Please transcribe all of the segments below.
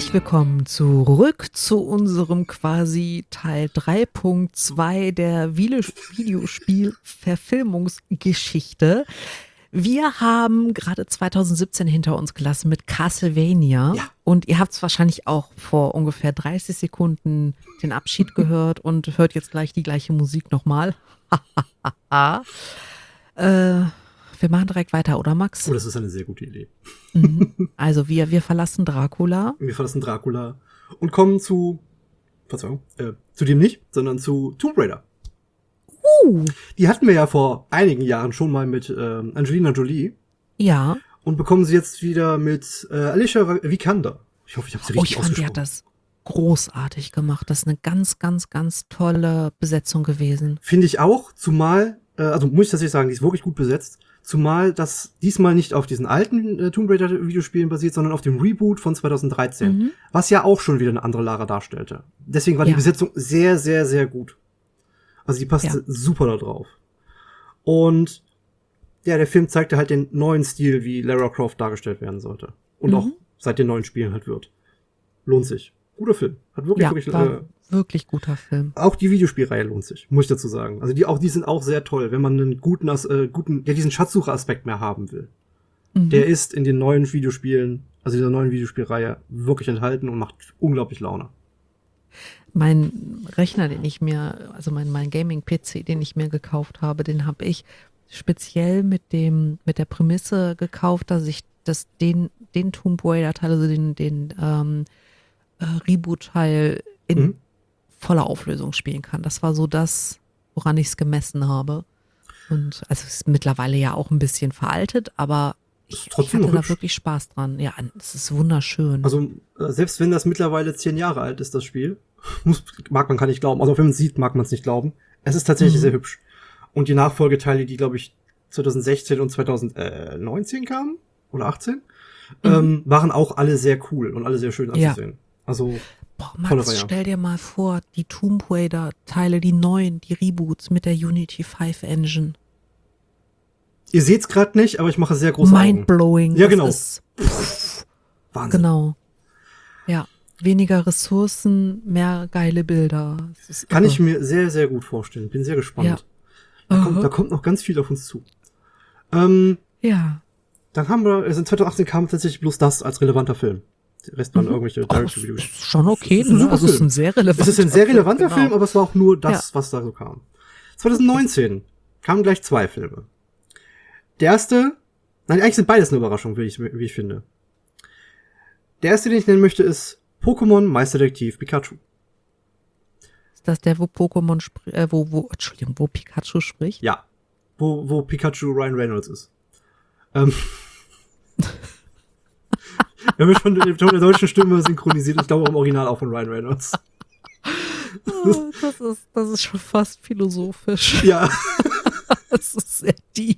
Herzlich willkommen zurück zu unserem quasi Teil 3.2 der Videospiel-Verfilmungsgeschichte. Wir haben gerade 2017 hinter uns gelassen mit Castlevania Ja. und ihr habt es wahrscheinlich auch vor ungefähr 30 Sekunden den Abschied gehört und hört jetzt gleich die gleiche Musik nochmal. Wir machen direkt weiter, oder Max? Oh, das ist eine sehr gute Idee. Also wir verlassen Dracula. Wir verlassen Dracula und kommen zu dem nicht, sondern zu Tomb Raider. Die hatten wir ja vor einigen Jahren schon mal mit Angelina Jolie Ja. und bekommen sie jetzt wieder mit Alicia Vikander. Ich hoffe, ich habe sie Oh, richtig ich fand, die ausgesprochen. hat das großartig gemacht. Das ist eine ganz, ganz, ganz tolle Besetzung gewesen. Finde ich auch, zumal, also muss ich tatsächlich sagen, die ist wirklich gut besetzt. Zumal das diesmal nicht auf diesen alten Tomb Raider Videospielen basiert, sondern auf dem Reboot von 2013, was ja auch schon wieder eine andere Lara darstellte. Deswegen war die Ja. Besetzung sehr, sehr, sehr gut. Also die passte Ja. super da drauf. Und ja, der Film zeigte halt den neuen Stil, wie Lara Croft dargestellt werden sollte. Und auch seit den neuen Spielen halt wird. Lohnt sich. Guter Film. Hat wirklich, Ja, wirklich, war wirklich guter Film. auch die Videospielreihe lohnt sich, muss ich dazu sagen. Also die sind auch sehr toll, wenn man einen der diesen Schatzsucher-Aspekt mehr haben will. Der ist in den neuen Videospielen, also dieser neuen Videospielreihe, wirklich enthalten und macht unglaublich Laune. Mein Rechner, also mein Gaming-PC, den ich mir gekauft habe, den habe ich speziell mit der Prämisse gekauft, dass ich den Tomb Raider-Teil, also den Reboot-Teil in voller Auflösung spielen kann. Das war so das, woran ich es gemessen habe. Und also es ist mittlerweile ja auch ein bisschen veraltet, aber Ist ich trotzdem hatte noch da hübsch. wirklich Spaß dran. Ja, es ist wunderschön. Also selbst wenn das mittlerweile 10 Jahre alt ist, das Spiel, mag man gar nicht glauben. Also wenn man es sieht, mag man es nicht glauben. Es ist tatsächlich sehr hübsch. Und die Nachfolgeteile, die glaube ich 2016 und 2019 kamen, oder 18, waren auch alle sehr cool und alle sehr schön Ja. anzusehen. Also Boah, tolle Max, Reihe. stell dir mal vor, die Tomb Raider-Teile, die neuen, die Reboots mit der Unity 5 Engine. Ihr seht's gerade nicht, aber ich mache sehr große Augen. Mindblowing. Ja, Das genau. ist, Wahnsinn. genau. Ja. Weniger Ressourcen, mehr geile Bilder. Das ist Kann irre. ich mir sehr, sehr gut vorstellen. Bin sehr gespannt. Da kommt noch ganz viel auf uns zu. Ja. Dann haben wir, also in 2018 kam tatsächlich bloß das als relevanter Film. Der Rest waren irgendwelche Direct-to-Video. Ist schon okay, Es ist ein ne? super Also es ist Film. ein sehr relevanter Es ist ein sehr relevanter genau. Film, aber es war auch nur das, was da so kam. 2019 kamen gleich 2 Filme. Der erste, nein, eigentlich sind beides eine Überraschung, wie ich finde. Der erste, den ich nennen möchte, ist Pokémon Meisterdetektiv Pikachu. Ist das der, wo Pokémon wo Pikachu spricht? Ja. Wo Pikachu Ryan Reynolds ist. Wir haben schon den Ton der deutschen Stimme synchronisiert. Ich glaube im Original auch von Ryan Reynolds. Oh, das ist schon fast philosophisch. Ja. Das ist sehr deep.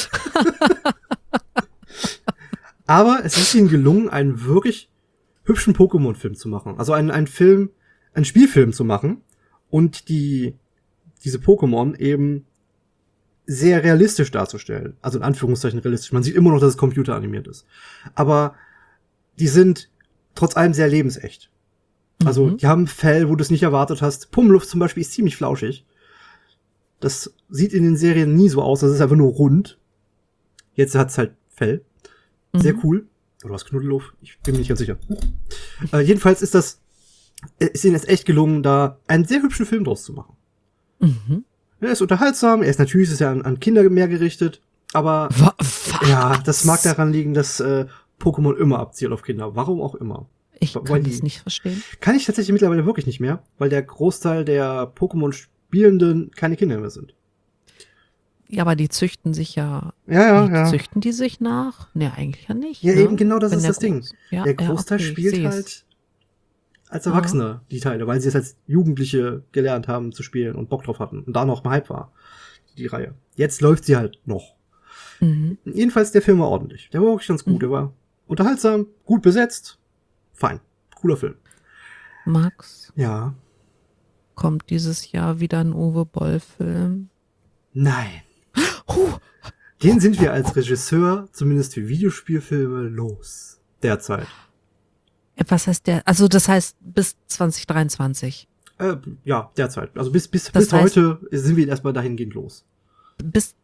Aber es ist ihnen gelungen, einen wirklich hübschen Pokémon-Film zu machen. Also einen Spielfilm zu machen und diese Pokémon eben sehr realistisch darzustellen. Also in Anführungszeichen realistisch. Man sieht immer noch, dass es computeranimiert ist. Aber die sind trotz allem sehr lebensecht. Also die haben Fell, wo du es nicht erwartet hast. Pummeluff zum Beispiel ist ziemlich flauschig. Das sieht in den Serien nie so aus. Das ist einfach nur rund. Jetzt hat's halt Fell. Sehr cool. Oder was Knuddelhof? Ich bin mir nicht ganz sicher. Jedenfalls ist ihnen jetzt echt gelungen, da einen sehr hübschen Film draus zu machen. Er ist unterhaltsam, natürlich ist er an Kinder mehr gerichtet, aber ja, das mag daran liegen, dass Pokémon immer abzielt auf Kinder. Warum auch immer. Ich kann das nicht verstehen. Kann ich tatsächlich mittlerweile wirklich nicht mehr, weil der Großteil der Pokémon-Spielenden keine Kinder mehr sind. Ja, aber die züchten sich ja. Ja. Züchten die sich nach? Ne, eigentlich ja nicht. Ja, ne? eben genau, das Wenn ist der das Ding. Ja, Der Großteil okay, ich spielt seh's. halt als Erwachsene die Teile, weil sie es als Jugendliche gelernt haben zu spielen und Bock drauf hatten und da noch im Hype war, die Reihe. Jetzt läuft sie halt noch. Jedenfalls der Film war ordentlich. Der war wirklich ganz gut. Der war unterhaltsam, gut besetzt. Fein. Cooler Film. Max, Ja. kommt dieses Jahr wieder ein Uwe Boll-Film? Nein. Den sind wir als Regisseur, zumindest für Videospielfilme, los. Derzeit. Was heißt der? Also das heißt bis 2023. Ja, derzeit. Also bis Das heißt, heute sind wir erstmal dahingehend los. bis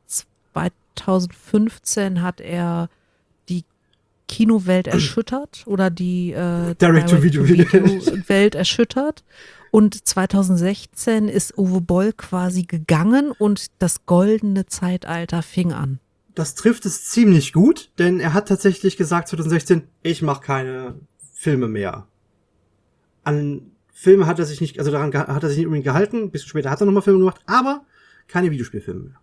2015 hat er die Kinowelt erschüttert oder die Direct-to-Video-Welt erschüttert. Und 2016 ist Uwe Boll quasi gegangen und das goldene Zeitalter fing an. Das trifft es ziemlich gut, denn er hat tatsächlich gesagt 2016, ich mache keine Filme mehr. An Filme hat er sich nicht, also daran hat er sich nicht unbedingt gehalten. Ein bisschen später hat er nochmal Filme gemacht, aber keine Videospielfilme mehr.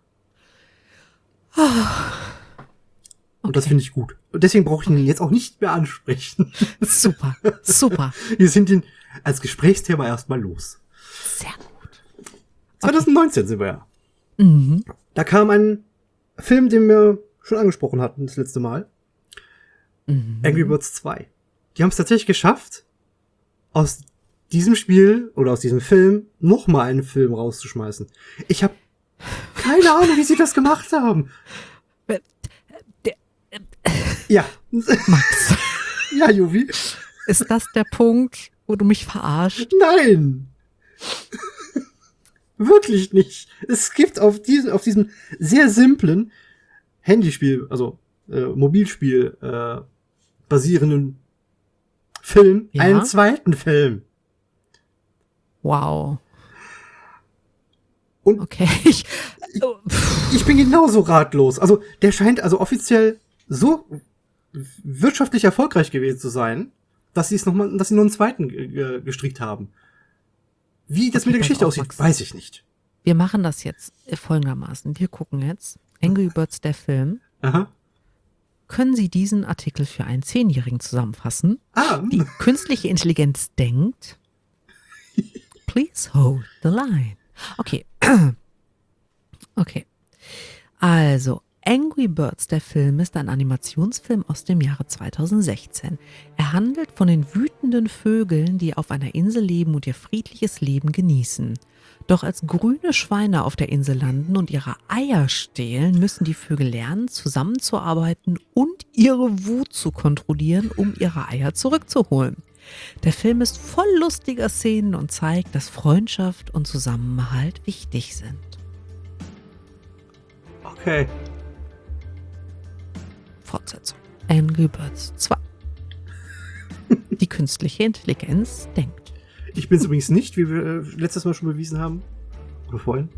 Und das finde ich gut. Und deswegen brauche ich ihn jetzt auch nicht mehr ansprechen. Super, super. Wir sind ihn als Gesprächsthema erstmal los. Sehr gut. 2019 sind wir ja. Mhm. Da kam ein Film, den wir schon angesprochen hatten das letzte Mal. Angry Birds 2. Die haben es tatsächlich geschafft, aus diesem Spiel oder aus diesem Film nochmal einen Film rauszuschmeißen. Ich habe keine Ahnung, wie sie das gemacht haben. Ja. Max, Ja, Juvi. ist das der Punkt, wo du mich verarscht? Nein. Wirklich nicht. Es gibt auf diesem sehr simplen Handyspiel, also Mobilspiel basierenden Film, Ja? einen zweiten Film. Wow. Und Okay. ich bin genauso ratlos. Also der scheint also offiziell so wirtschaftlich erfolgreich gewesen zu sein, dass sie nur einen zweiten gestrickt haben. Wie das Okay, mit der pass Geschichte auf, aussieht, Max. weiß ich nicht. Wir machen das jetzt folgendermaßen. Wir gucken jetzt Angry Birds, der Film. Aha. Können Sie diesen Artikel für einen 10-Jährigen zusammenfassen? Ah, Die künstliche Intelligenz denkt. Please hold the line. Okay. Okay. Also, Angry Birds, der Film, ist ein Animationsfilm aus dem Jahre 2016. Er handelt von den wütenden Vögeln, die auf einer Insel leben und ihr friedliches Leben genießen. Doch als grüne Schweine auf der Insel landen und ihre Eier stehlen, müssen die Vögel lernen, zusammenzuarbeiten und ihre Wut zu kontrollieren, um ihre Eier zurückzuholen. Der Film ist voll lustiger Szenen und zeigt, dass Freundschaft und Zusammenhalt wichtig sind. okay. Fortsetzung. Angry Birds 2. Die künstliche Intelligenz denkt. Ich bin es übrigens nicht, wie wir letztes Mal schon bewiesen haben. Oder vorhin.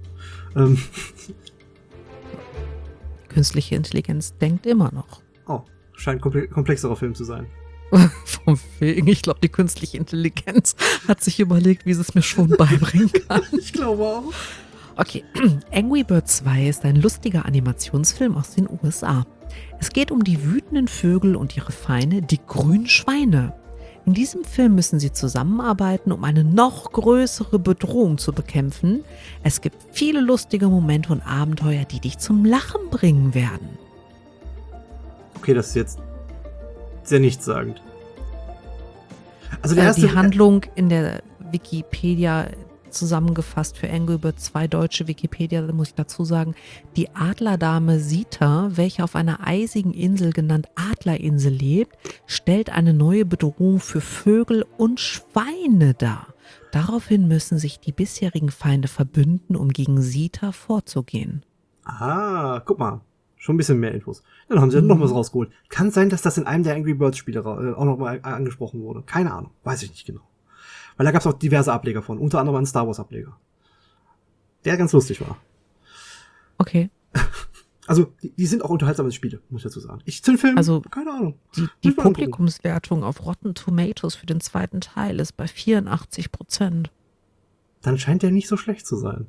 Künstliche Intelligenz denkt immer noch. Oh, scheint ein komplexerer Film zu sein. Vom wegen, ich glaube, die künstliche Intelligenz hat sich überlegt, wie sie es mir schon beibringen kann. Ich glaube auch. Okay, Angry Birds 2 ist ein lustiger Animationsfilm aus den USA. Es geht um die wütenden Vögel und ihre Feinde, die grünen Schweine. In diesem Film müssen sie zusammenarbeiten, um eine noch größere Bedrohung zu bekämpfen. Es gibt viele lustige Momente und Abenteuer, die dich zum Lachen bringen werden. Okay, das ist jetzt sehr nichtssagend. Also der erste Die Handlung in der Wikipedia zusammengefasst für Angry Birds 2 deutsche Wikipedia, da muss ich dazu sagen, die Adlerdame Sita, welche auf einer eisigen Insel genannt Adlerinsel lebt, stellt eine neue Bedrohung für Vögel und Schweine dar. Daraufhin müssen sich die bisherigen Feinde verbünden, um gegen Sita vorzugehen. Ah, guck mal. Schon ein bisschen mehr Infos. Dann haben sie noch was rausgeholt. Kann sein, dass das in einem der Angry Birds Spiele auch noch mal angesprochen wurde. Keine Ahnung. Weiß ich nicht genau. Weil da gab es auch diverse Ableger von. Unter anderem einen Star Wars Ableger. Der ganz lustig war. Okay. Also, die sind auch unterhaltsame Spiele, muss ich dazu sagen. Ich zu den Film, Also, keine Ahnung. Die Muss ich mal angucken. Publikumswertung auf Rotten Tomatoes für den zweiten Teil ist bei 84%. Dann scheint der nicht so schlecht zu sein.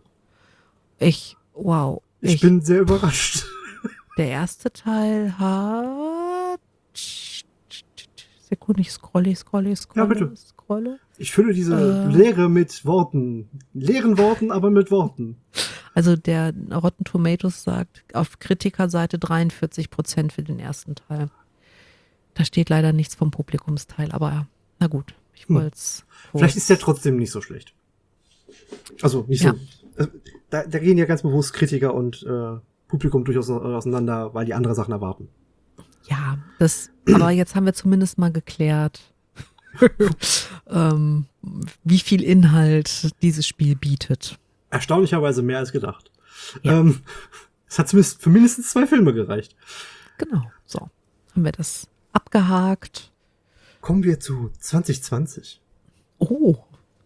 Wow. Ich bin sehr überrascht. Der erste Teil hat... Sekunde, ich scrolle. Ja, bitte. Scrolle. Ich fülle diese Lehre mit Worten. Leeren Worten, aber mit Worten. Also der Rotten Tomatoes sagt auf Kritikerseite 43% für den ersten Teil. Da steht leider nichts vom Publikumsteil, aber na gut, ich wollte es. Vielleicht ist der trotzdem nicht so schlecht. Also nicht Ja. so. Da gehen ja ganz bewusst Kritiker und Publikum durchaus auseinander, weil die andere Sachen erwarten. Ja, aber jetzt haben wir zumindest mal geklärt, ähm, wie viel Inhalt dieses Spiel bietet. Erstaunlicherweise mehr als gedacht. Ja. Es hat zumindest für mindestens 2 Filme gereicht. Genau, so. Haben wir das abgehakt. Kommen wir zu 2020. Oh,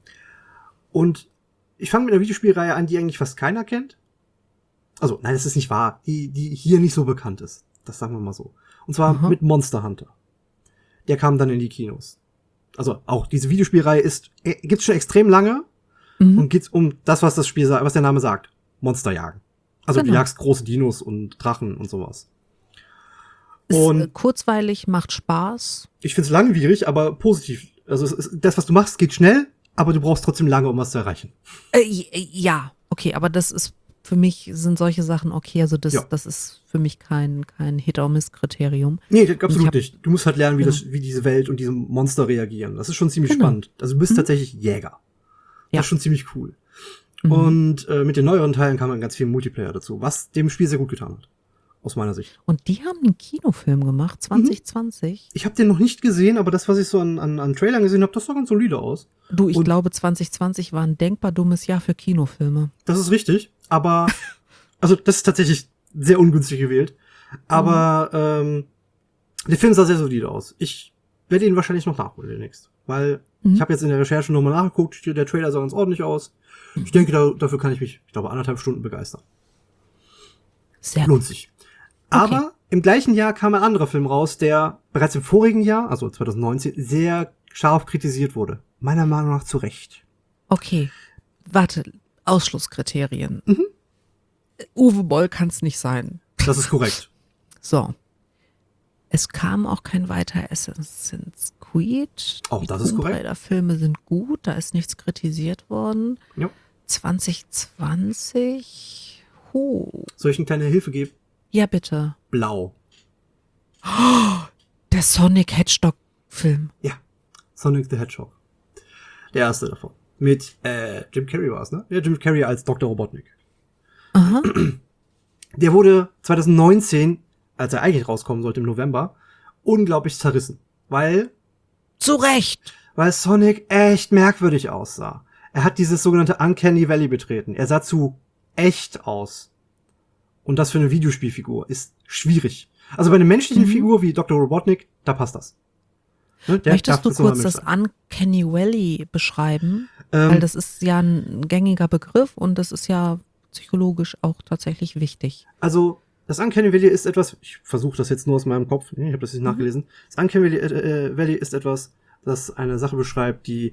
Und ich fange mit einer Videospielreihe an, die eigentlich fast keiner kennt. Also, nein, das ist nicht wahr. Die hier nicht so bekannt ist. Das sagen wir mal so. Und zwar mit Monster Hunter. Der kam dann in die Kinos. Also, auch diese Videospielreihe gibt's schon extrem lange. Und geht's um das, was das Spiel sagt, was der Name sagt. Monster jagen. Also, du jagst große Dinos und Drachen und sowas. ist kurzweilig, macht Spaß. Ich find's langwierig, aber positiv. Also, das, was du machst, geht schnell, aber du brauchst trotzdem lange, um was zu erreichen. Ja, okay, aber das ist für mich sind solche Sachen okay, also das ist für mich kein Hit-or-Miss-Kriterium. Nee, absolut nicht. Du musst halt lernen, wie diese Welt und diese Monster reagieren. Das ist schon ziemlich spannend. Also du bist tatsächlich Jäger. Das ist schon ziemlich cool. Und mit den neueren Teilen kam dann ganz viel Multiplayer dazu, was dem Spiel sehr gut getan hat. Aus meiner Sicht. Und die haben einen Kinofilm gemacht, 2020. Ich habe den noch nicht gesehen, aber das, was ich so an Trailern gesehen habe, das sah ganz solide aus. Du, ich glaube, 2020 war ein denkbar dummes Jahr für Kinofilme. Das ist richtig, aber also das ist tatsächlich sehr ungünstig gewählt. Aber der Film sah sehr solide aus. Ich werde ihn wahrscheinlich noch nachholen demnächst. Weil ich habe jetzt in der Recherche nochmal nachgeguckt, der Trailer sah ganz ordentlich aus. Ich denke, dafür kann ich mich, ich glaube, 1,5 Stunden begeistern. Lohnt sich. Aber im gleichen Jahr kam ein anderer Film raus, der bereits im vorigen Jahr, also 2019, sehr scharf kritisiert wurde. Meiner Meinung nach zu Recht. Okay, warte, Ausschlusskriterien. Uwe Boll kann es nicht sein. Das ist korrekt. So. Es kam auch kein weiter Assassin's Creed. Auch das ist korrekt. Die Filme sind gut, da ist nichts kritisiert worden. Ja. 2020. Soll ich eine kleine Hilfe geben? Ja, bitte. Blau. Der Sonic Hedgehog-Film. Ja. Sonic the Hedgehog. Der erste davon. Mit Jim Carrey war es, ne? Ja, Jim Carrey als Dr. Robotnik. Aha. Der wurde 2019, als er eigentlich rauskommen sollte im November, unglaublich zerrissen. Zu Recht. Weil Sonic echt merkwürdig aussah. Er hat dieses sogenannte Uncanny Valley betreten. Er sah zu echt aus. Und das für eine Videospielfigur ist schwierig. Also bei einer menschlichen Figur wie Dr. Robotnik, da passt das. Ne? Möchtest du kurz das Uncanny Valley beschreiben? Weil das ist ja ein gängiger Begriff und das ist ja psychologisch auch tatsächlich wichtig. Also das Uncanny Valley ist etwas, ich versuche das jetzt nur aus meinem Kopf, ich habe das nicht nachgelesen. Das Uncanny Valley ist etwas, das eine Sache beschreibt, die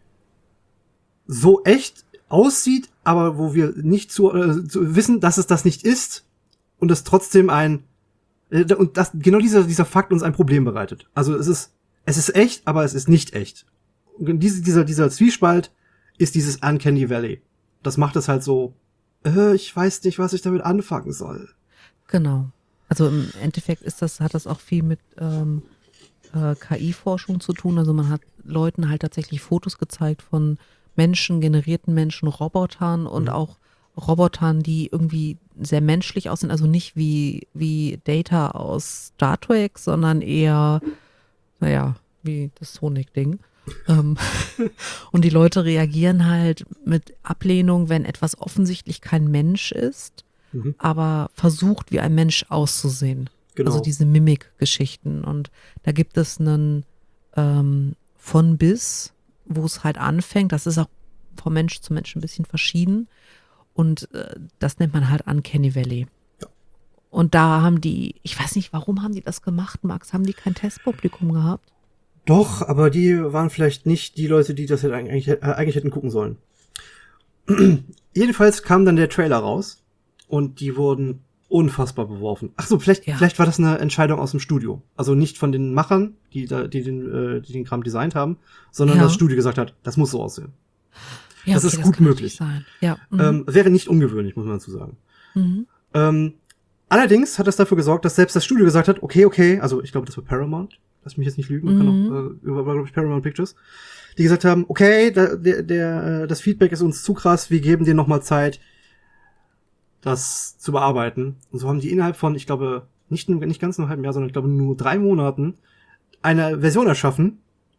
so echt aussieht, aber wo wir nicht zu wissen, dass es das nicht ist und es trotzdem genau dieser Fakt uns ein Problem bereitet. Also es ist echt, aber es ist nicht echt. Und dieser Zwiespalt ist dieses Uncanny Valley. Das macht es halt so, ich weiß nicht, was ich damit anfangen soll. Genau. Also im Endeffekt hat das auch viel mit KI-Forschung zu tun. Also man hat Leuten halt tatsächlich Fotos gezeigt von generierten Robotern und auch Robotern, die irgendwie sehr menschlich aussehen, also nicht wie Data aus Star Trek, sondern eher, wie das Sonic-Ding. Und die Leute reagieren halt mit Ablehnung, wenn etwas offensichtlich kein Mensch ist, aber versucht, wie ein Mensch auszusehen. Genau. Also diese Mimik-Geschichten. Und da gibt es einen von bis, wo es halt anfängt. Das ist auch von Mensch zu Mensch ein bisschen verschieden. Und das nennt man halt Uncanny Valley. Ja. Und da haben ich weiß nicht, warum haben die das gemacht, Max? Haben die kein Testpublikum gehabt? Doch, aber die waren vielleicht nicht die Leute, die das eigentlich hätten gucken sollen. Jedenfalls kam dann der Trailer raus und die wurden unfassbar beworfen. Ach so, vielleicht war das eine Entscheidung aus dem Studio. Also nicht von den Machern, die den Kram designt haben, sondern das Studio gesagt hat, das muss so aussehen. Ja, das ist gut möglich. Sein. Ja. Wäre nicht ungewöhnlich, muss man dazu sagen. Allerdings hat das dafür gesorgt, dass selbst das Studio gesagt hat, okay, also ich glaube, das war Paramount, lass mich jetzt nicht lügen, kann auch, war glaube ich Paramount Pictures, die gesagt haben, okay, das Feedback ist uns zu krass, wir geben dir nochmal Zeit, das zu bearbeiten. Und so haben die innerhalb von, ich glaube, nicht ganz einem halben Jahr, sondern ich glaube nur 3 Monaten eine Version erschaffen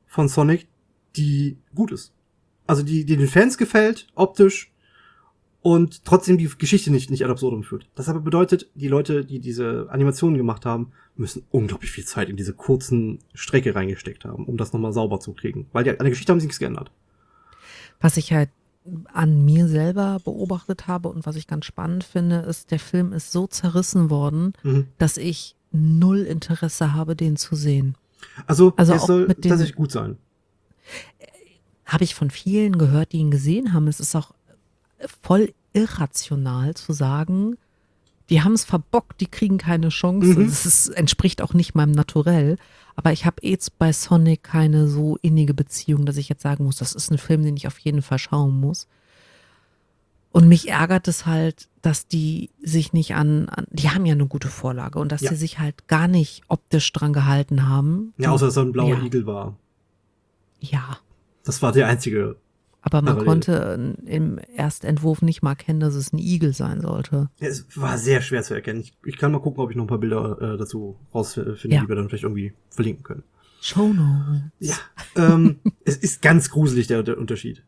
von Sonic, die gut ist. Also die den Fans gefällt, optisch, und trotzdem die Geschichte nicht ad absurdum führt. Das aber bedeutet, die Leute, die diese Animationen gemacht haben, müssen unglaublich viel Zeit in diese kurzen Strecke reingesteckt haben, um das nochmal sauber zu kriegen. Weil an der Geschichte haben sie nichts geändert. Was ich halt an mir selber beobachtet habe und was ich ganz spannend finde, ist, der Film ist so zerrissen worden, dass ich null Interesse habe, den zu sehen. Also Also es auch soll mit den- tatsächlich gut sein. Habe ich von vielen gehört, die ihn gesehen haben. Es ist auch voll irrational zu sagen, die haben es verbockt, die kriegen keine Chance. Entspricht auch nicht meinem Naturell. Aber ich habe jetzt bei Sonic keine so innige Beziehung, dass ich jetzt sagen muss, das ist ein Film, den ich auf jeden Fall schauen muss. Und mich ärgert es halt, dass die sich nicht die haben ja eine gute Vorlage und dass Ja. sie sich halt gar nicht optisch dran gehalten haben. Ja, außer dass er ein blauer Ja. Igel war. Ja, Das war der einzige. aber man Parallel. konnte im Erstentwurf nicht mal erkennen, dass es ein Igel sein sollte. Ja, es war sehr schwer zu erkennen. Ich kann mal gucken, ob ich noch ein paar Bilder dazu rausfinde, Ja. die wir dann vielleicht irgendwie verlinken können. Shownotes. Ja, es ist ganz gruselig, der Unterschied.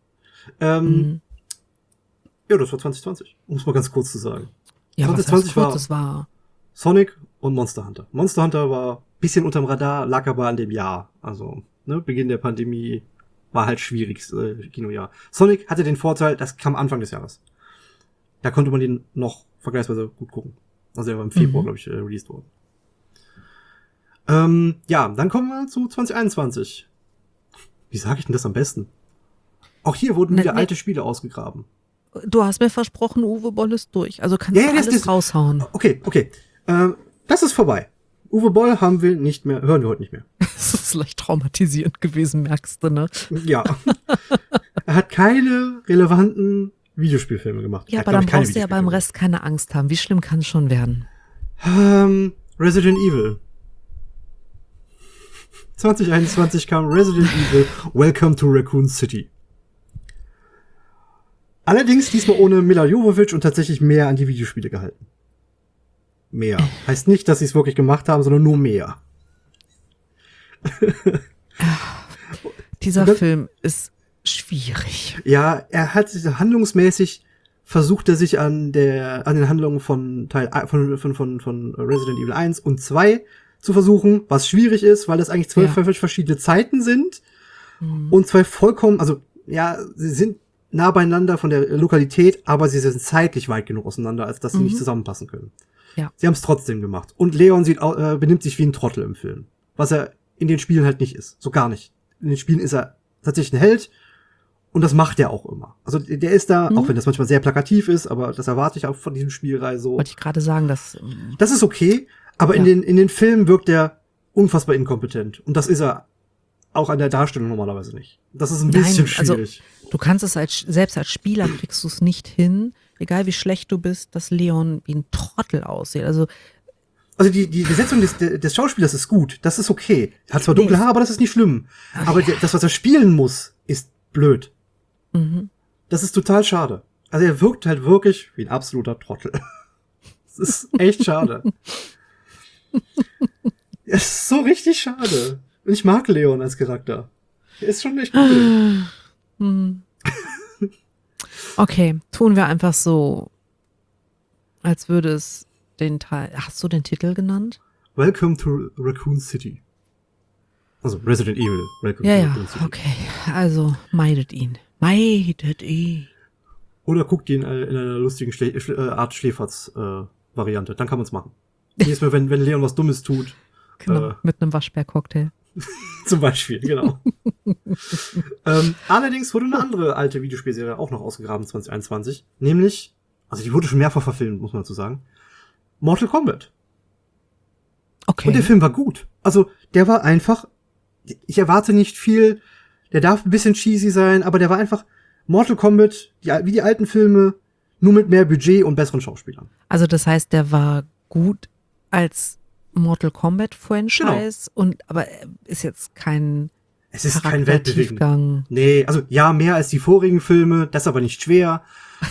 Ja, das war 2020, um es mal ganz kurz zu sagen. Ja, was heißt 2020 kurz, war das war Sonic und Monster Hunter. Monster Hunter war ein bisschen unterm Radar, lag aber an dem Jahr. Also, Beginn der Pandemie war halt schwierig, Kinojahr. Sonic hatte den Vorteil, das kam Anfang des Jahres. Da konnte man den noch vergleichsweise gut gucken. Also er war im Februar, glaube ich, released worden. Ja, dann kommen wir zu 2021. Wie sage ich denn das am besten? Auch hier wurden wieder alte Spiele ausgegraben. Du hast mir versprochen, Uwe Boll ist durch. Also kannst du alles raushauen. Okay. Das ist vorbei. Uwe Boll hören wir heute nicht mehr. Das ist leicht traumatisierend gewesen, merkst du, ne? Ja. Er hat keine relevanten Videospielfilme gemacht. Ja, aber dann brauchst du ja beim Rest keine Angst haben. Wie schlimm kann es schon werden? Resident Evil. 2021 kam Resident Evil Welcome to Raccoon City. Allerdings diesmal ohne Mila Jovovich und tatsächlich mehr an die Videospiele gehalten. Mehr. Heißt nicht, dass sie es wirklich gemacht haben, sondern nur mehr. Dieser Film ist schwierig. Ja, er hat handlungsmäßig versucht er sich an den Handlungen von von Resident Evil 1 und 2 zu versuchen, was schwierig ist, weil das eigentlich 12 verschiedene Zeiten sind und zwei vollkommen, also ja, sie sind nah beieinander von der Lokalität, aber sie sind zeitlich weit genug auseinander, als dass sie nicht zusammenpassen können. Ja. Sie haben es trotzdem gemacht. Und Leon benimmt sich wie ein Trottel im Film, was er in den Spielen halt nicht ist, so gar nicht. In den Spielen ist er tatsächlich ein Held. Und das macht er auch immer. Also der ist da, auch wenn das manchmal sehr plakativ ist, aber das erwarte ich auch von diesem Spielreihe so. Wollte ich gerade sagen, dass Das ist okay, aber in den Filmen wirkt er unfassbar inkompetent. Und das ist er auch an der Darstellung normalerweise nicht. Das ist ein bisschen schwierig. Also, du kannst es selbst als Spieler kriegst du es nicht hin, egal wie schlecht du bist, dass Leon wie ein Trottel aussieht. Also die Besetzung des Schauspielers ist gut. Das ist okay. Er hat zwar dunkle Haare, aber das ist nicht schlimm. Aber das, was er spielen muss, ist blöd. Das ist total schade. Also er wirkt halt wirklich wie ein absoluter Trottel. Das ist echt schade. Es ist so richtig schade. Und ich mag Leon als Charakter. Er ist schon echt cool. Okay, tun wir einfach so, als würde es den Teil. Hast du den Titel genannt? Welcome to Raccoon City. Also Resident Evil. Welcome to Raccoon City. Okay. Also meidet ihn. Meidet ihn. Oder guckt ihn in einer lustigen Art Schläferz-Variante. Dann kann man's machen. Jedes Mal, wenn Leon was Dummes tut. Genau, mit einem Waschbär-Cocktail. Zum Beispiel, genau. Allerdings wurde eine andere alte Videospielserie auch noch ausgegraben 2021. Nämlich, also die wurde schon mehrfach verfilmt, muss man dazu sagen. Mortal Kombat. Okay. Und der Film war gut. Also, der war einfach, ich erwarte nicht viel, der darf ein bisschen cheesy sein, aber der war einfach Mortal Kombat, wie die alten Filme, nur mit mehr Budget und besseren Schauspielern. Also das heißt, der war gut als Mortal Kombat Franchise aber ist jetzt kein Es ist kein weltbewegend. Tiefgang. Nee, also ja, mehr als die vorigen Filme, das aber nicht schwer.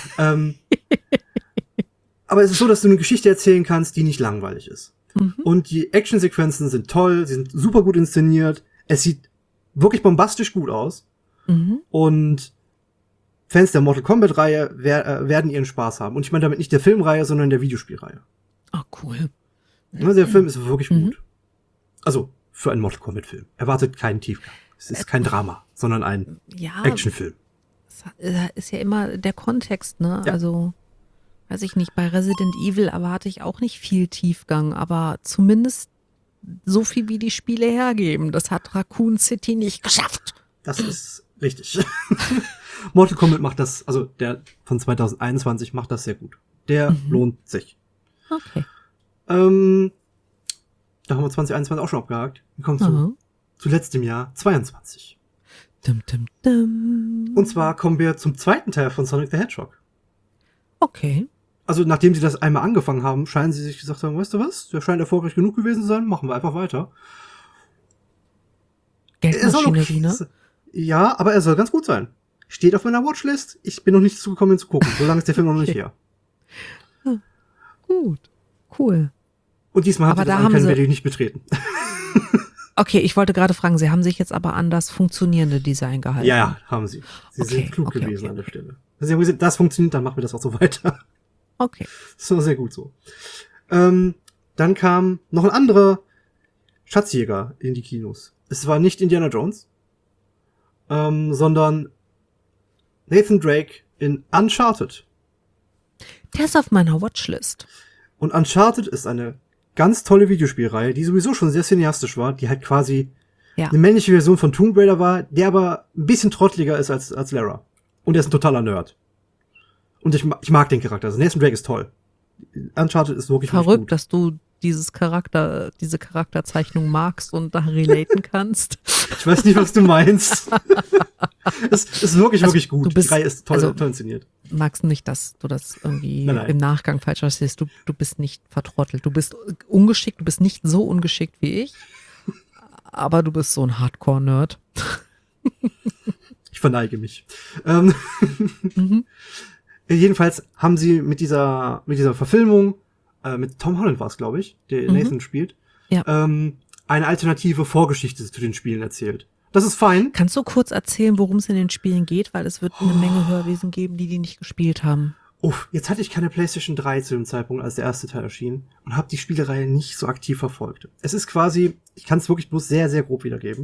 Aber es ist so, dass du eine Geschichte erzählen kannst, die nicht langweilig ist. Und die Actionsequenzen sind toll, sie sind super gut inszeniert. Es sieht wirklich bombastisch gut aus. Und Fans der Mortal Kombat-Reihe werden ihren Spaß haben. Und ich meine damit nicht der Filmreihe, sondern der Videospielreihe. Ah, cool. Also der Film ist wirklich gut. Also, für einen Mortal Kombat-Film. Erwartet keinen Tiefgang. Es ist kein Drama, sondern ein Actionfilm. Das ist ja immer der Kontext, ne? Ja. Also, weiß ich nicht, bei Resident Evil erwarte ich auch nicht viel Tiefgang, aber zumindest so viel, wie die Spiele hergeben. Das hat Raccoon City nicht geschafft. Das ist richtig. Mortal Kombat macht das, also der von 2021 macht das sehr gut. Der lohnt sich. Okay. Da haben wir 2021 auch schon abgehakt. Wir kommen zu letztem Jahr, 22. Dum, dum, dum. Und zwar kommen wir zum zweiten Teil von Sonic the Hedgehog. Okay. Also nachdem sie das einmal angefangen haben, scheinen sie sich gesagt haben, weißt du was, der scheint erfolgreich genug gewesen zu sein, machen wir einfach weiter. Geldmaschinerie, ne? Ja, aber er soll ganz gut sein. Steht auf meiner Watchlist. Ich bin noch nicht dazu gekommen, ihn zu gucken. So lange ist der Film noch nicht her. Gut. Cool. Und diesmal hat er das werde ich nicht betreten. Okay, ich wollte gerade fragen, Sie haben sich jetzt aber an das funktionierende Design gehalten. Ja, haben sie. Sie sind klug gewesen an der Stelle. Sie haben gesagt, das funktioniert, dann machen wir das auch so weiter. Okay. Das war sehr gut so. Dann kam noch ein anderer Schatzjäger in die Kinos. Es war nicht Indiana Jones, sondern Nathan Drake in Uncharted. Der ist auf meiner Watchlist. Und Uncharted ist eine ganz tolle Videospielreihe, die sowieso schon sehr cineastisch war, die halt quasi eine männliche Version von Tomb Raider war, der aber ein bisschen trottliger ist als Lara. Und er ist ein totaler Nerd. Und ich mag den Charakter. Also Nathan Drake ist toll. Uncharted ist wirklich verrückt, gut. Dass du diese Charakterzeichnung magst und da relaten kannst. Ich weiß nicht, was du meinst. Es ist wirklich gut. Die Reihe ist toll inszeniert. Magst nicht, dass du das irgendwie Nein. im Nachgang falsch verstehst. Du bist nicht vertrottelt. Du bist ungeschickt. Du bist nicht so ungeschickt wie ich. Aber du bist so ein Hardcore-Nerd. Ich verneige mich. Jedenfalls haben sie mit dieser Verfilmung, mit Tom Holland war es, glaube ich, der Nathan spielt, eine alternative Vorgeschichte zu den Spielen erzählt. Das ist fein. Kannst du kurz erzählen, worum es in den Spielen geht? Weil es wird eine Menge Hörwesen geben, die nicht gespielt haben. Jetzt hatte ich keine PlayStation 3 zu dem Zeitpunkt, als der erste Teil erschien, und habe die Spielereihe nicht so aktiv verfolgt. Es ist quasi, ich kann es wirklich bloß sehr, sehr grob wiedergeben,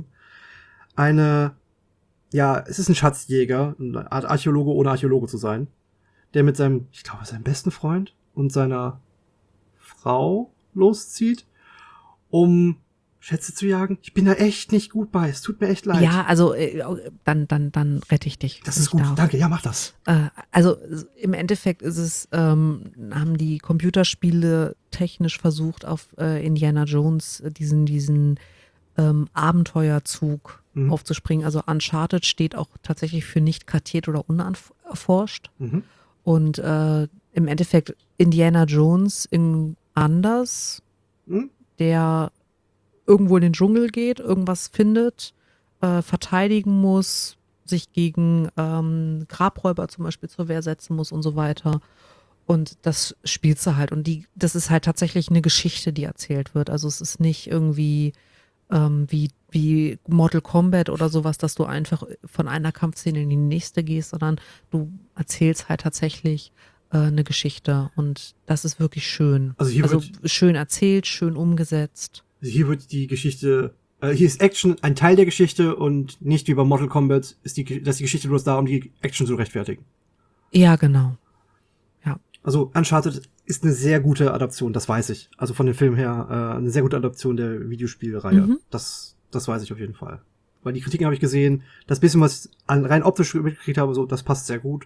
es ist ein Schatzjäger, eine Art Archäologe, ohne Archäologe zu sein, der mit seinem besten Freund und seiner Frau loszieht, um Schätze zu jagen. Ich bin da echt nicht gut bei. Es tut mir echt leid. Ja, also dann rette ich dich. Das ist gut. Danke. Ja, mach das. Also im Endeffekt ist es, haben die Computerspiele technisch versucht, auf Indiana Jones diesen Abenteuerzug aufzuspringen. Also Uncharted steht auch tatsächlich für nicht kartiert oder unerforscht. Und im Endeffekt Indiana Jones anders, der irgendwo in den Dschungel geht, irgendwas findet, verteidigen muss, sich gegen Grabräuber zum Beispiel zur Wehr setzen muss und so weiter. Und das spielst du halt. Und das ist halt tatsächlich eine Geschichte, die erzählt wird. Also es ist nicht irgendwie wie Mortal Kombat oder sowas, dass du einfach von einer Kampfszene in die nächste gehst, sondern du erzählst halt tatsächlich eine Geschichte. Und das ist wirklich schön. Also schön erzählt, schön umgesetzt. Hier wird die Geschichte, hier ist Action ein Teil der Geschichte und nicht wie bei Mortal Kombat dass die Geschichte bloß darum, die Action zu rechtfertigen. Ja, genau. Ja. Also Uncharted ist eine sehr gute Adaption, das weiß ich. Also von dem Film her eine sehr gute Adaption der Videospielreihe. Das weiß ich auf jeden Fall. Weil die Kritiken habe ich gesehen, das bisschen, was ich rein optisch mitgekriegt habe, so, das passt sehr gut.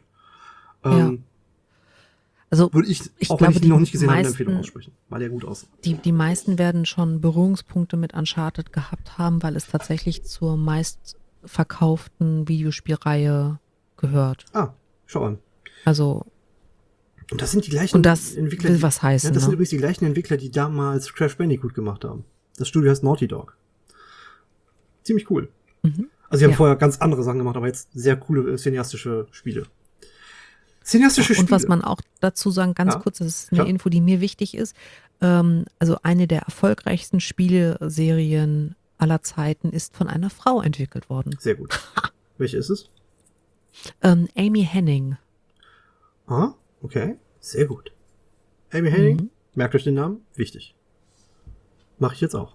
Also würde ich glaube, wenn ich ihn noch nicht gesehen habe, eine Empfehlung aussprechen, weil er gut aussieht. Die meisten werden schon Berührungspunkte mit Uncharted gehabt haben, weil es tatsächlich zur meistverkauften Videospielreihe gehört. Schau an. Also und das sind die gleichen Entwickler. Will was heißen, das sind übrigens die gleichen Entwickler, die damals Crash Bandicoot gemacht haben. Das Studio heißt Naughty Dog. Ziemlich cool. Also sie haben vorher ganz andere Sachen gemacht, aber jetzt sehr coole cineastische Spiele. Und was man auch dazu sagen, ganz kurz, das ist eine Info, die mir wichtig ist. Also eine der erfolgreichsten Spieleserien aller Zeiten ist von einer Frau entwickelt worden. Sehr gut. Welche ist es? Amy Hennig. Ah, okay. Sehr gut. Amy Hennig, merkt euch den Namen, wichtig. Mache ich jetzt auch.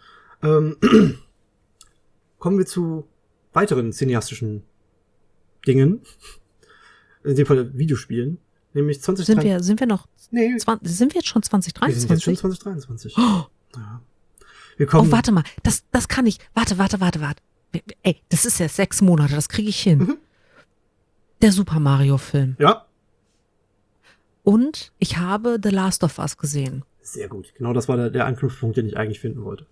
Kommen wir zu weiteren cineastischen Dingen. In dem Fall Videospielen. Nämlich 2023. Sind wir noch, Nee, sind wir jetzt schon 2023? wir sind jetzt schon 2023. Oh. Ja. Wir kommen, Oh, warte mal, das kann ich. Warte. Ey, das ist ja 6 Monate, das kriege ich hin. Der Super Mario Film. Ja, Und ich habe The Last of Us gesehen. sehr gut. Genau das war der Anknüpfpunkt, den ich eigentlich finden wollte.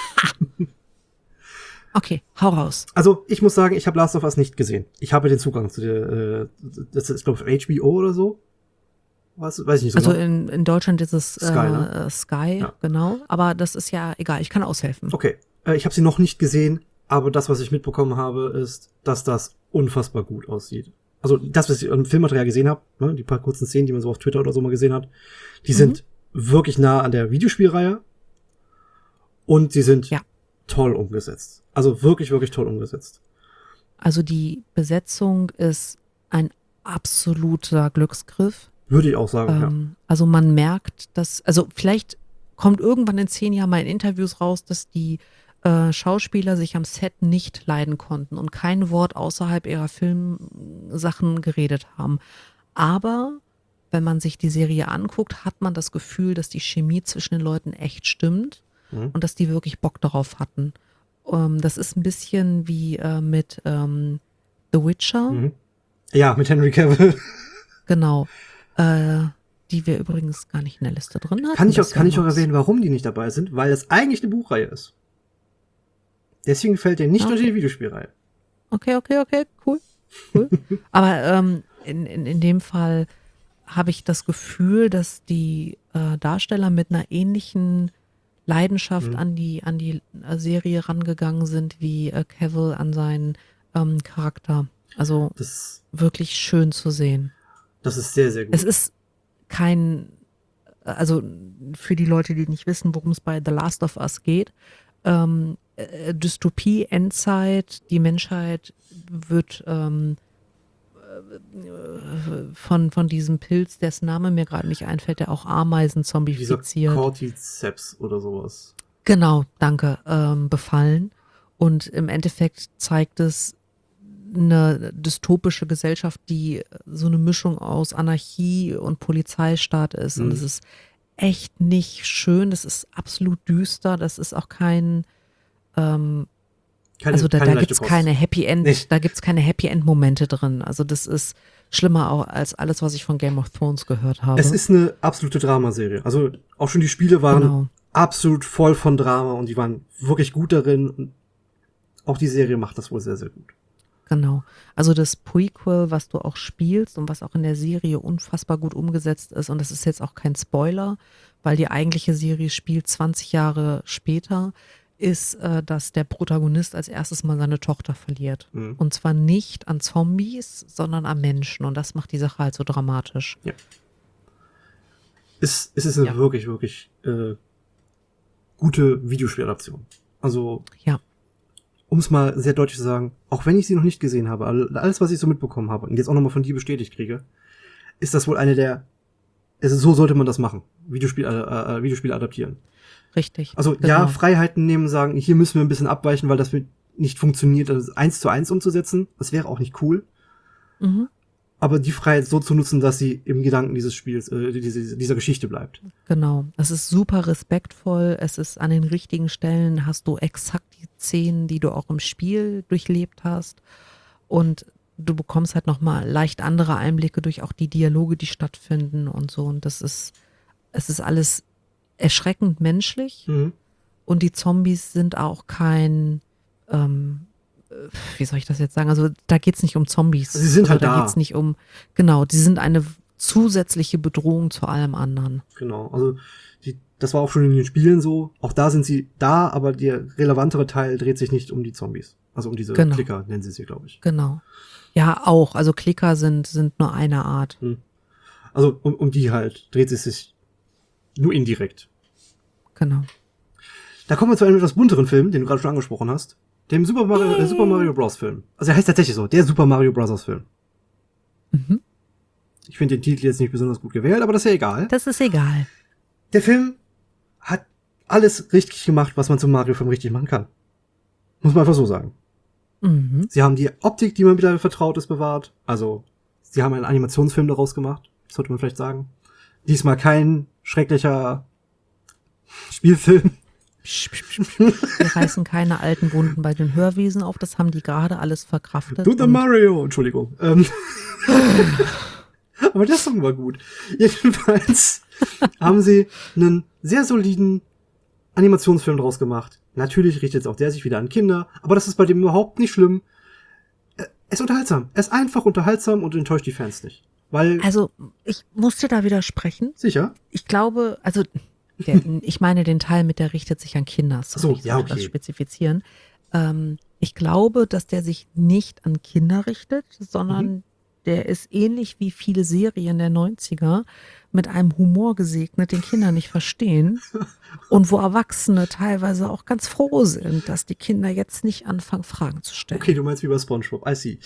Okay, hau raus. Also, ich muss sagen, ich habe Last of Us nicht gesehen. Ich habe den Zugang zu der, das ist, glaube ich, HBO oder so. Was? Weiß ich nicht so Also genau. in Deutschland ist es Sky, ne? Sky, Ja. genau. Aber das ist ja egal, ich kann aushelfen. Okay, ich habe sie noch nicht gesehen, aber das, was ich mitbekommen habe, ist, dass das unfassbar gut aussieht. Also das, was ich im Filmmaterial gesehen habe, ne, die paar kurzen Szenen, die man so auf Twitter oder so mal gesehen hat, die sind wirklich nah an der Videospielreihe und sie sind Ja. toll umgesetzt. Also wirklich, wirklich toll umgesetzt. Also die Besetzung ist ein absoluter Glücksgriff. Würde ich auch sagen, Also man merkt, dass, also vielleicht kommt irgendwann in 10 Jahren mal in Interviews raus, dass die Schauspieler sich am Set nicht leiden konnten und kein Wort außerhalb ihrer Filmsachen geredet haben. Aber wenn man sich die Serie anguckt, hat man das Gefühl, dass die Chemie zwischen den Leuten echt stimmt und dass die wirklich Bock darauf hatten. Das ist ein bisschen wie mit The Witcher. Ja, mit Henry Cavill. Genau. Die wir übrigens gar nicht in der Liste drin hatten. Kann ich auch erwähnen, warum die nicht dabei sind? Weil es eigentlich eine Buchreihe ist. Deswegen fällt der nicht durch die Videospielreihe. Okay, cool. Aber in dem Fall habe ich das Gefühl, dass die Darsteller mit einer ähnlichen Leidenschaft an die Serie rangegangen sind, wie Cavill an seinen Charakter. Also wirklich schön zu sehen. Das ist sehr, sehr gut. Es ist also für die Leute, die nicht wissen, worum es bei The Last of Us geht, Dystopie, Endzeit, die Menschheit wird von diesem Pilz, dessen Name mir gerade nicht einfällt, der auch Ameisen zombifiziert. Dieser Cordyceps oder sowas. Genau, danke, befallen. Und im Endeffekt zeigt es eine dystopische Gesellschaft, die so eine Mischung aus Anarchie und Polizeistaat ist. Und es ist echt nicht schön, das ist absolut düster, das ist auch kein also da gibt es keine Happy End, da gibt es keine Happy End Momente drin. Also das ist schlimmer auch als alles, was ich von Game of Thrones gehört habe. Es ist eine absolute Dramaserie. Also auch schon die Spiele waren absolut voll von Drama und die waren wirklich gut darin. Und auch die Serie macht das wohl sehr, sehr gut. Genau. Also das Prequel, was du auch spielst und was auch in der Serie unfassbar gut umgesetzt ist, und das ist jetzt auch kein Spoiler, weil die eigentliche Serie spielt 20 Jahre später, ist, dass der Protagonist als erstes mal seine Tochter verliert. Und zwar nicht an Zombies, sondern an Menschen. Und das macht die Sache halt so dramatisch. Ja. Es ist eine wirklich, wirklich gute Videospieladaption. Also, um es mal sehr deutlich zu sagen, auch wenn ich sie noch nicht gesehen habe, alles, was ich so mitbekommen habe und jetzt auch nochmal von dir bestätigt kriege, ist das wohl so sollte man das machen. Videospiele adaptieren. Richtig. Also ja, Freiheiten nehmen, sagen, hier müssen wir ein bisschen abweichen, weil das nicht funktioniert, das 1:1 umzusetzen. Das wäre auch nicht cool. Aber die Freiheit so zu nutzen, dass sie im Gedanken dieses Spiels, dieser Geschichte bleibt. Genau. Es ist super respektvoll. Es ist an den richtigen Stellen, hast du exakt die Szenen, die du auch im Spiel durchlebt hast. Und du bekommst halt nochmal leicht andere Einblicke durch auch die Dialoge, die stattfinden und so. Und es ist alles erschreckend menschlich. Und die Zombies sind auch kein, wie soll ich das jetzt sagen? Also da geht's nicht um Zombies. Sie sind halt da. Da geht's nicht um, genau, die sind eine zusätzliche Bedrohung zu allem anderen. Genau, also das war auch schon in den Spielen so. Auch da sind sie da, aber der relevantere Teil dreht sich nicht um die Zombies. Also um diese Klicker, nennen sie glaube ich. Genau. Ja, auch. Also Klicker sind nur eine Art. Also um die halt dreht es sich nur indirekt. Genau. Da kommen wir zu einem etwas bunteren Film, den du gerade schon angesprochen hast. Dem Super Mario Bros. Film. Also er heißt tatsächlich so, der Super Mario Bros. Film. Mhm. Ich finde den Titel jetzt nicht besonders gut gewählt, aber das ist ja egal. Das ist egal. Der Film hat alles richtig gemacht, was man zum Mario-Film richtig machen kann. Muss man einfach so sagen. Mhm. Sie haben die Optik, die man wieder vertraut ist, bewahrt. Also, sie haben einen Animationsfilm daraus gemacht, sollte man vielleicht sagen. Diesmal kein schrecklicher Spielfilm. Wir reißen keine alten Wunden bei den Hörwesen auf, das haben die gerade alles verkraftet. Du, der Mario, Entschuldigung. Aber der Song war gut. Jedenfalls haben sie einen sehr soliden Animationsfilm draus gemacht. Natürlich richtet auch der sich wieder an Kinder, aber das ist bei dem überhaupt nicht schlimm. Er ist unterhaltsam. Er ist einfach unterhaltsam und enttäuscht die Fans nicht. Weil Also, ich muss dir da widersprechen. sicher? Ich glaube, also, ich meine den Teil mit, der richtet sich an Kinder. So, Ich ja, sollte das okay. spezifizieren. Ich glaube, dass der sich nicht an Kinder richtet, sondern der ist ähnlich wie viele Serien der 90er mit einem Humor gesegnet, den Kinder nicht verstehen und wo Erwachsene teilweise auch ganz froh sind, dass die Kinder jetzt nicht anfangen, Fragen zu stellen. Okay, du meinst wie bei SpongeBob. I see.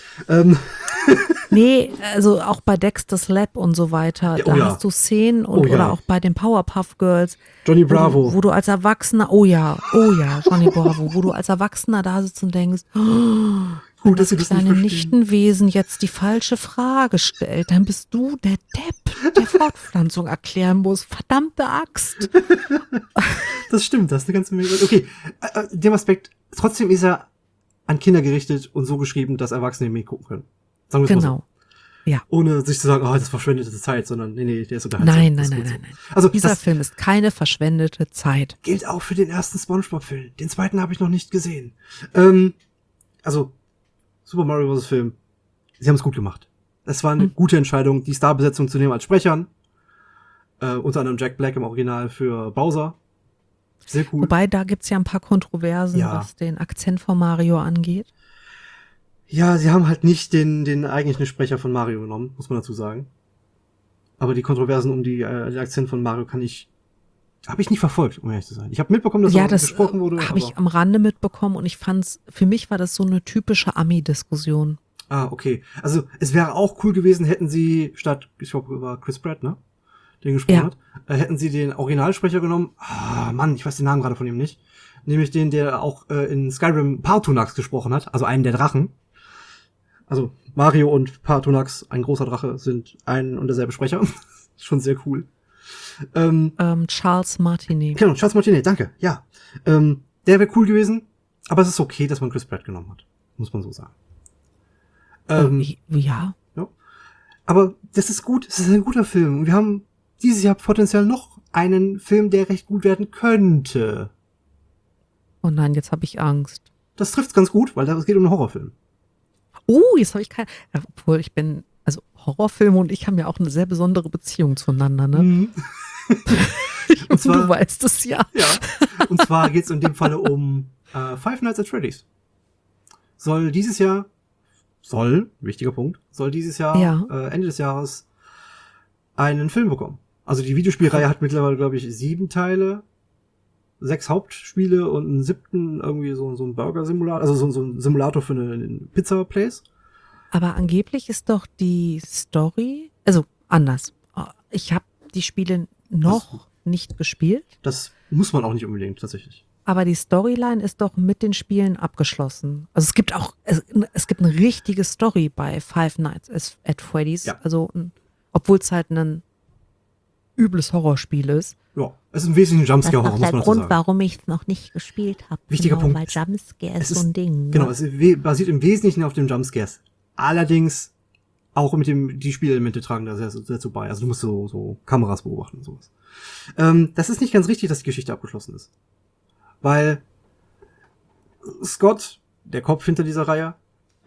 Nee, also auch bei Dexter's Lab und so weiter, Ja, da oh ja. hast du Szenen Oh ja. oder auch bei den Powerpuff Girls, Johnny Bravo. wo du als Erwachsener, oh ja, Johnny Bravo, wo du als Erwachsener da sitzt und denkst, wenn dass das sie das nicht kleine verstehen. Nichtenwesen jetzt die falsche Frage stellt, dann bist du der Depp, der Fortpflanzung erklären muss. Verdammte Axt. Das stimmt, das ist eine ganze Menge. Okay, in dem Aspekt, trotzdem ist er an Kinder gerichtet und so geschrieben, dass Erwachsene ihn mitgucken können. Sagen wir es mal so. Genau. Ohne sich zu sagen, oh, das ist verschwendete Zeit, sondern nee, der ist unterhaltsam. Nein, Das nein, ist nein, gut nein, so. nein. Also, Dieser das Film ist keine verschwendete Zeit. gilt auch für den ersten SpongeBob-Film. Den zweiten habe ich noch nicht gesehen. Also, Super Mario Bros. Film, sie haben es gut gemacht. Es war eine gute Entscheidung, die Starbesetzung zu nehmen als Sprechern. Unter anderem Jack Black im Original für Bowser. Sehr cool. Wobei, da gibt's ja ein paar Kontroversen, Ja. was den Akzent von Mario angeht. Ja, sie haben halt nicht den eigentlichen Sprecher von Mario genommen, muss man dazu sagen. Aber die Kontroversen um den Akzent von Mario habe ich nicht verfolgt, um ehrlich zu sein. Ich habe mitbekommen, dass Ja, auch das gesprochen wurde. habe ich am Rande mitbekommen und ich fand's, für mich war das so eine typische Ami-Diskussion. Okay. Also, es wäre auch cool gewesen, hätten sie statt, ich glaube, über Chris Pratt, ne? Den gesprochen Ja. hat, hätten sie den Originalsprecher genommen. Mann, ich weiß den Namen gerade von ihm nicht. Nämlich den, der auch in Skyrim Partunax gesprochen hat, also einen der Drachen. Also, Mario und Partunax, ein großer Drache, sind ein und derselbe Sprecher. Schon sehr cool. Charles Martinet. Genau, Charles Martinet, danke, ja. Der wäre cool gewesen, aber es ist okay, dass man Chris Pratt genommen hat. Muss man so sagen. Ja. Ja. Aber das ist gut, es ist ein guter Film. Und wir haben dieses Jahr potenziell noch einen Film, der recht gut werden könnte. Oh nein, jetzt habe ich Angst. Das trifft's ganz gut, weil es geht um einen Horrorfilm. Jetzt habe ich obwohl also Horrorfilme und ich haben ja auch eine sehr besondere Beziehung zueinander, ne? Mhm. Und zwar- du weißt es ja. Ja. Und zwar geht's in dem Falle um Five Nights at Freddy's. Wichtiger Punkt, soll dieses Jahr, Ja. Ende des Jahres, einen Film bekommen. Also die Videospielreihe hat mittlerweile, glaube ich, 7 Teile, 6 Hauptspiele und einen 7. irgendwie so ein Burger-Simulator, also so ein Simulator für eine Pizza-Place. Aber angeblich ist doch die Story, also anders. Ich habe die Spiele noch nicht gespielt, Das muss man auch nicht unbedingt, tatsächlich. aber die Storyline ist doch mit den Spielen abgeschlossen. Also es gibt eine richtige Story bei Five Nights at Freddy's, Ja. also obwohl es halt ein übles Horrorspiel ist. Ja, es ist im Wesentlichen Das ist Jumpscare-Horror, auch muss der man dazu Grund, sagen. warum ich es noch nicht gespielt habe. Wichtiger Punkt. Weil Jumpscare Es ist so ein Ding. Genau, Ne? es basiert im Wesentlichen auf den Jumpscares. Allerdings auch mit die Spielelemente tragen da sehr zu bei. Also du musst so Kameras beobachten und sowas. Das ist nicht ganz richtig, dass die Geschichte abgeschlossen ist. Weil Scott, der Kopf hinter dieser Reihe,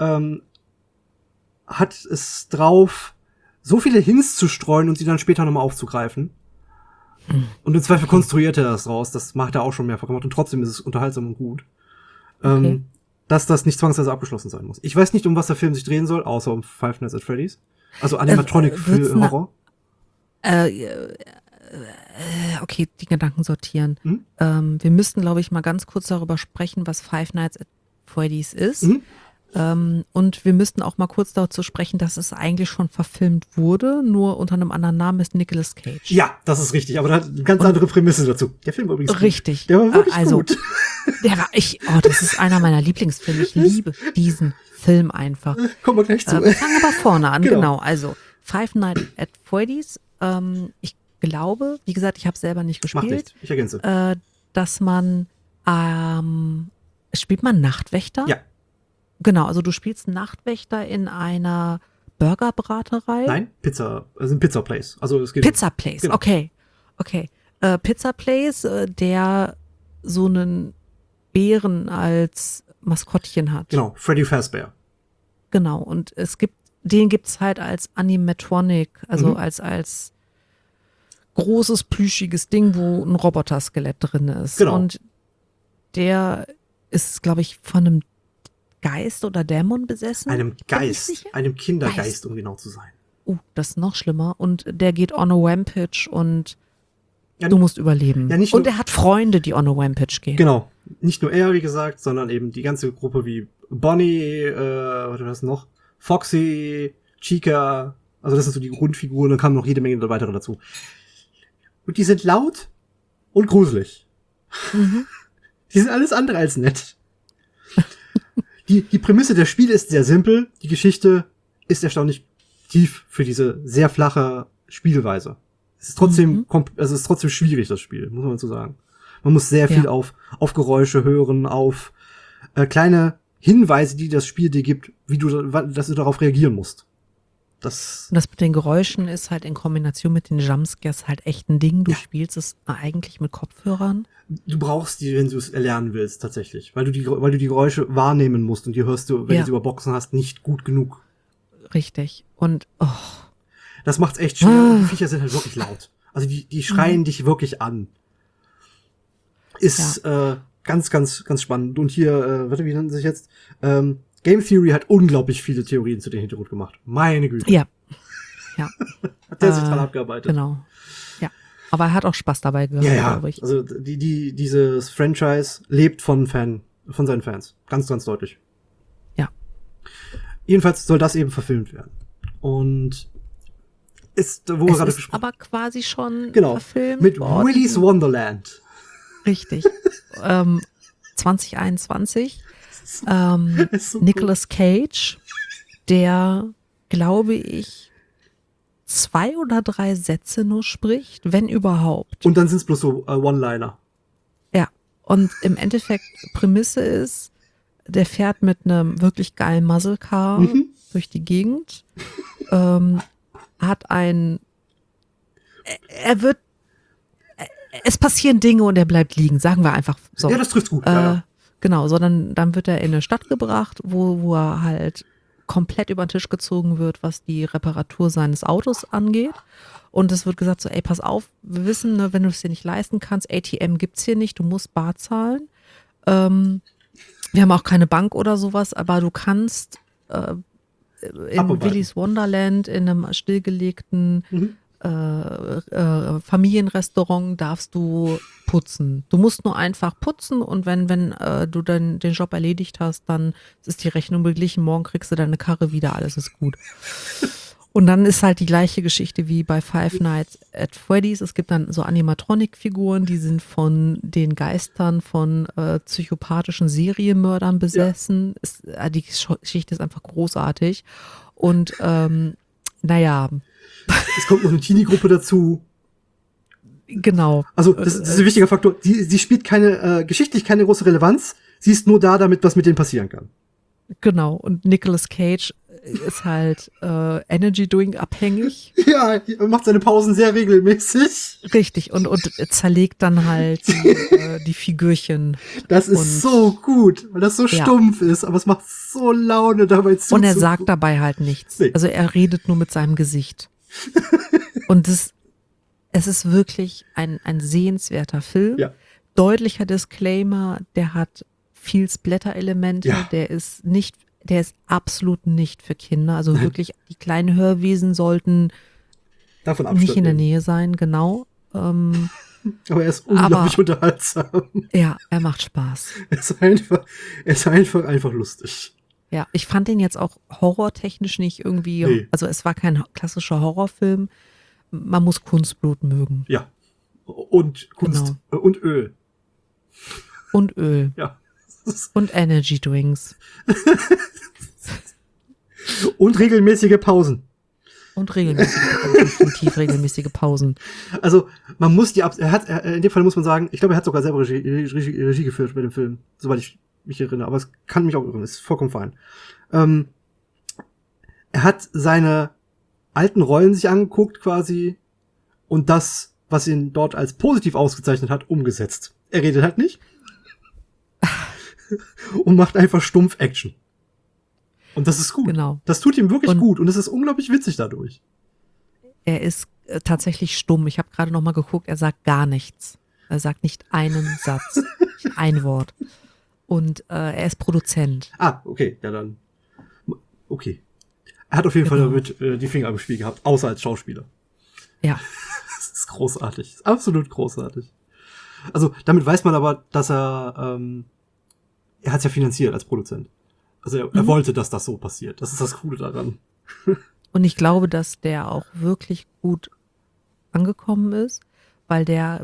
hat es drauf, so viele Hints zu streuen und sie dann später nochmal aufzugreifen. Und im Zweifel konstruiert er das raus. Das macht er auch schon mehrfach gemacht und trotzdem ist es unterhaltsam und gut. Okay. Dass das nicht zwangsweise abgeschlossen sein muss. Ich weiß nicht, um was der Film sich drehen soll, außer um Five Nights at Freddy's. Also Animatronic wird's für Horror. okay, die Gedanken sortieren. Mhm. Wir müssten, glaube ich, mal ganz kurz darüber sprechen, was Five Nights at Freddy's ist. Mhm. Und wir müssten auch mal kurz dazu sprechen, dass es eigentlich schon verfilmt wurde, nur unter einem anderen Namen ist Nicolas Cage. Ja, das ist richtig, aber da hat eine ganz andere Prämisse dazu. Der Film war übrigens gut. Richtig. Der war wirklich Also, gut. Das ist einer meiner Lieblingsfilme. Ich liebe diesen Film einfach. Kommen wir gleich zu. Wir fangen aber vorne an, Genau. genau. Also, Five Nights at Freddy's. Ich glaube, wie gesagt, ich habe selber nicht Macht gespielt, nichts, ich ergänze. dass man, spielt man Nachtwächter? Ja, Genau, also du spielst Nachtwächter in einer Burgerbraterei. nein, Pizza, also ein Pizza Place. Also es geht Pizza Place, Genau. okay. Pizza Place, der so einen Bären als Maskottchen hat. Genau, Freddy Fazbear. Genau, und den gibt's halt als Animatronic, also Mhm. als großes, plüschiges Ding, wo ein Roboter-Skelett drin ist. Genau. Und der ist, glaube ich, von einem Geist oder Dämon besessen. Einem Bin ich Geist, sicher? einem Kindergeist, Geist. um genau zu sein. Das ist noch schlimmer. Und der geht on a Rampage und Ja, du musst überleben. ja, nicht und nur- er hat Freunde, die on a Rampage gehen. Genau. Nicht nur er, wie gesagt, sondern eben die ganze Gruppe wie Bonnie, was war das noch? Foxy, Chica, also das sind so die Grundfiguren, dann kamen noch jede Menge weitere dazu. Und die sind laut und gruselig. Mhm. Die sind alles andere als nett. Die Prämisse der Spiele ist sehr simpel, die Geschichte ist erstaunlich tief für diese sehr flache Spielweise. Es ist trotzdem, es ist trotzdem schwierig, das Spiel, muss man so sagen. Man muss sehr viel Ja. auf Geräusche hören, auf kleine Hinweise, die das Spiel dir gibt, dass du darauf reagieren musst. Das, Und das mit den Geräuschen ist halt in Kombination mit den Jumpscares halt echt ein Ding. Du Ja. spielst es eigentlich mit Kopfhörern. du brauchst die, wenn du es erlernen willst, tatsächlich. Weil du die Geräusche wahrnehmen musst und die hörst du, wenn Ja. du sie über Boxen hast, nicht gut genug. Richtig. Und Das macht's echt schwer. Ah. Und die Viecher sind halt wirklich laut. Also die schreien dich wirklich an. Ist ganz, ganz, ganz spannend. Und hier, wie nennt sich jetzt? Game Theory hat unglaublich viele Theorien zu dem Hintergrund gemacht. Meine Güte. ja, Hat der sich dran abgearbeitet. genau. Ja. Aber er hat auch Spaß dabei gehabt, Ja. glaube ich. Also dieses Franchise lebt von seinen Fans. Ganz, ganz deutlich. Ja. Jedenfalls soll das eben verfilmt werden. Und wo wir Es gerade ist gesprochen aber quasi schon Genau. verfilmt mit worden. Willy's Wonderland. Richtig. 2021. Ist so Nicolas Cage, der, glaube ich, 2 oder 3 Sätze nur spricht, wenn überhaupt. Und dann sind's bloß so One-Liner. Ja, und im Endeffekt Prämisse ist, der fährt mit einem wirklich geilen Muscle Car durch die Gegend, es passieren Dinge und er bleibt liegen, sagen wir einfach so. Ja, das trifft's gut. Ja. Genau, sondern dann wird er in eine Stadt gebracht, wo er halt komplett über den Tisch gezogen wird, was die Reparatur seines Autos angeht. Und es wird gesagt so, ey, pass auf, wir wissen, ne, wenn du es dir nicht leisten kannst, ATM gibt's hier nicht, du musst bar zahlen. Wir haben auch keine Bank oder sowas, aber du kannst in Abarbeiten. Willy's Wonderland in einem stillgelegten Familienrestaurant darfst du putzen. Du musst nur einfach putzen und wenn du dann den Job erledigt hast, dann ist die Rechnung beglichen, morgen kriegst du deine Karre wieder, alles ist gut. Und dann ist halt die gleiche Geschichte wie bei Five Nights at Freddy's. Es gibt dann so Animatronic-Figuren, die sind von den Geistern von psychopathischen Serienmördern besessen. Die Geschichte ist einfach großartig. Und naja, Es kommt noch eine Teenie-Gruppe dazu. genau. Also, das ist ein wichtiger Faktor. Sie spielt geschichtlich keine große Relevanz. Sie ist nur da, damit was mit denen passieren kann. Genau. Und Nicolas Cage ist halt Energy Drink abhängig. Ja, er macht seine Pausen sehr regelmäßig. Richtig. Und zerlegt dann halt die Figürchen. Das ist Und- so gut, weil das so Ja. stumpf ist, aber es macht so Laune dabei zu. Und er sagt dabei halt nichts. Nee. Also er redet nur mit seinem Gesicht. Und es ist wirklich ein sehenswerter Film. Ja. Deutlicher Disclaimer, der hat viel Splatter-Elemente, Ja. der ist absolut nicht für Kinder. Also wirklich, die kleinen Hörwesen sollten Davon Abstand nicht in der nehmen. Nähe sein, genau. Aber er ist unglaublich unterhaltsam. Ja, er macht Spaß. Er ist einfach lustig. Ja, ich fand den jetzt auch horrortechnisch nicht irgendwie, Nee. also es war kein klassischer Horrorfilm. Man muss Kunstblut mögen. Ja. Und Kunst. Und Öl. Und Öl. Ja. Und Energy Drinks. Und regelmäßige Pausen. Und definitiv regelmäßige Pausen. Also, man muss in dem Fall muss man sagen, ich glaube, er hat sogar selber Regie geführt bei dem Film, soweit ich mich erinnere, aber es kann mich auch irren, ist vollkommen fein. Er hat seine alten Rollen sich angeguckt quasi und das, was ihn dort als positiv ausgezeichnet hat, umgesetzt. Er redet halt nicht und macht einfach stumpf Action. Und das ist gut. Genau. Das tut ihm wirklich Und gut und es ist unglaublich witzig dadurch. er ist tatsächlich stumm. Ich habe gerade noch mal geguckt, er sagt gar nichts. Er sagt nicht einen Satz, nicht ein Wort. Und er ist Produzent. Ah, okay, ja dann. Okay. Er hat auf jeden Fall damit die Finger im Spiel gehabt, außer als Schauspieler. Ja. Das ist großartig. Das ist absolut großartig. Also, damit weiß man aber, dass er hat es ja finanziert als Produzent. Also er wollte, dass das so passiert. Das ist das Coole daran. Und ich glaube, dass der auch wirklich gut angekommen ist, weil der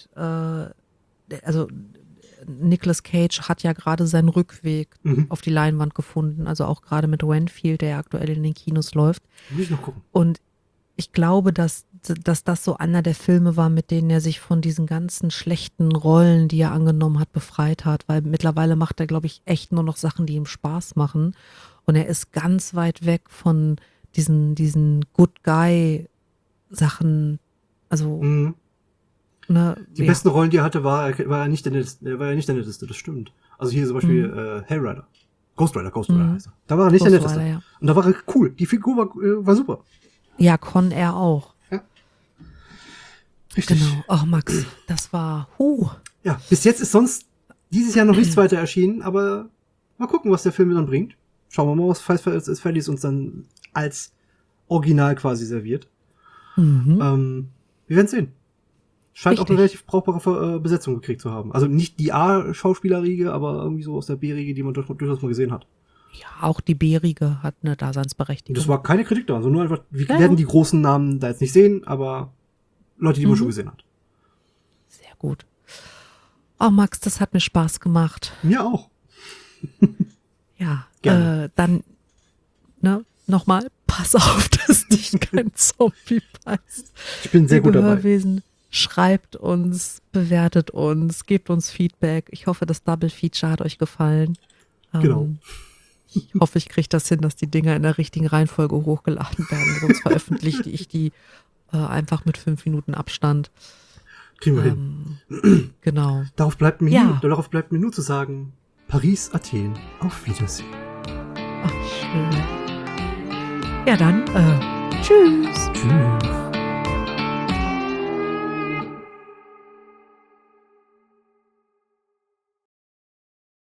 also Nicolas Cage hat ja gerade seinen Rückweg auf die Leinwand gefunden, also auch gerade mit Renfield, der aktuell in den Kinos läuft. Muss ich noch gucken. Und ich glaube, dass das so einer der Filme war, mit denen er sich von diesen ganzen schlechten Rollen, die er angenommen hat, befreit hat, weil mittlerweile macht er, glaube ich, echt nur noch Sachen, die ihm Spaß machen. Und er ist ganz weit weg von diesen Good Guy Sachen, also ne, Die besten Rollen, die er hatte, war er nicht der Netteste, das stimmt. Also hier zum Beispiel Hellrider. Ghost Rider heißt er. Da war er nicht Ghost der Netteste. Rider, ja. Und da war er cool. Die Figur war super. Ja, Con er auch. Ja. Richtig. Genau. Ach, Max, das war, Ja, bis jetzt ist sonst dieses Jahr noch nichts weiter erschienen, aber mal gucken, was der Film dann bringt. Schauen wir mal, was Freddy's uns dann als Original quasi serviert. Wir werden sehen. Scheint auch eine relativ brauchbare Besetzung gekriegt zu haben. Also nicht die A-Schauspielerriege, aber irgendwie so aus der B-Riege, die man durchaus mal gesehen hat. Ja, auch die Bärige hat eine Daseinsberechtigung. Das war keine Kritik da, also nur einfach, wir werden die großen Namen da jetzt nicht sehen, aber Leute, die man schon gesehen hat. Sehr gut. Oh, Max, das hat mir Spaß gemacht. Mir auch. Ja, Gerne. dann nochmal, pass auf, dass dich kein Zombie beißt. Ich bin sehr gut Liebe dabei. Hörwesen, schreibt uns, bewertet uns, gebt uns Feedback. Ich hoffe, das Double Feature hat euch gefallen. Genau. Ich hoffe, ich kriege das hin, dass die Dinger in der richtigen Reihenfolge hochgeladen werden. Sonst veröffentliche ich die einfach mit 5 Minuten Abstand. Kriegen wir hin. Genau. Darauf bleibt mir Ja. nur zu sagen, Paris, Athen, auf Wiedersehen. Ach, schön. Ja, dann, tschüss. Tschüss.